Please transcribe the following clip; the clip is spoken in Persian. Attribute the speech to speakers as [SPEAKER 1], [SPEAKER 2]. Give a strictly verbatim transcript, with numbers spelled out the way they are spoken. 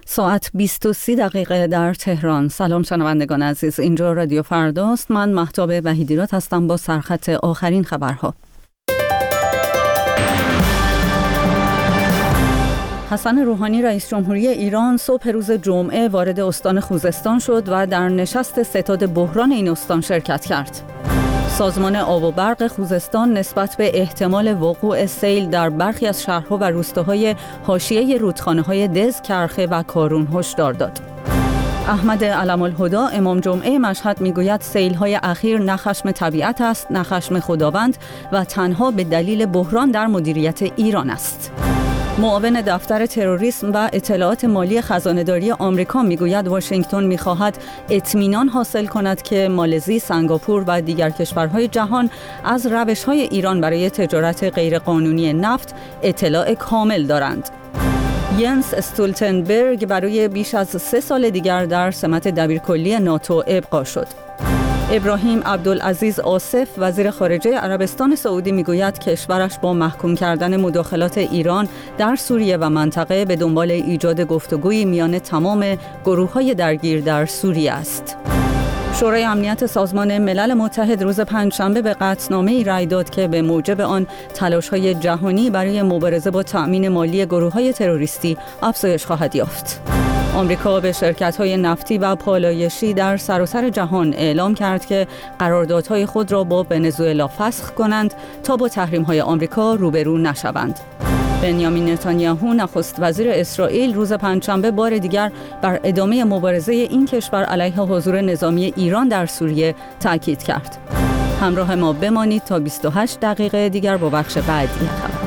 [SPEAKER 1] ساعت بیست و سه دقیقه در تهران. سلام شنوندگان عزیز، اینجا رادیو فرداست. من مهتاب وحیدیراد هستم با سرخط آخرین خبرها. حسن روحانی رئیس جمهوری ایران صبح روز جمعه وارد استان خوزستان شد و در نشست ستاد بحران این استان شرکت کرد. سازمان آب و برق خوزستان نسبت به احتمال وقوع سیل در برخی از شهرها و روستاهای حاشیه رودخانه‌های دز، کرخه و کارون هشدار داد. احمد علم الهدی امام جمعه مشهد میگوید سیل‌های اخیر نه خشم طبیعت است، نه خشم خداوند و تنها به دلیل بحران در مدیریت ایران است. معاون دفتر تروریسم و اطلاعات مالی خزانه‌داری آمریکا میگوید واشنگتن می‌خواهد اطمینان حاصل کند که مالزی، سنگاپور و دیگر کشورهای جهان از روش‌های ایران برای تجارت غیرقانونی نفت اطلاع کامل دارند. ینس استولتنبرگ برای بیش از سه سال دیگر در سمت دبیرکلی ناتو ابقا شد. ابراهیم عبدالعزیز آصف وزیر خارجه عربستان سعودی میگوید کشورش با محکوم کردن مداخلات ایران در سوریه و منطقه به دنبال ایجاد گفتگویی میان تمام گروه‌های درگیر در سوریه است. شورای امنیت سازمان ملل متحد روز پنجشنبه به قطعنامه‌ای رأی داد که به موجب آن تلاش‌های جهانی برای مبارزه با تأمین مالی گروه‌های تروریستی افزایش خواهد یافت. آمریکا به شرکت‌های نفتی و پالایشی در سراسر جهان اعلام کرد که قراردادهای خود را با ونزوئلا فسخ کنند تا با تحریم‌های آمریکا روبرو نشوند. بنیامین نتانیاهو نخست وزیر اسرائیل روز پنجشنبه بار دیگر بر ادامه مبارزه این کشور علیه حضور نظامی ایران در سوریه تاکید کرد. همراه ما بمانید تا بیست و هشت دقیقه دیگر با بخش بعدی خبر.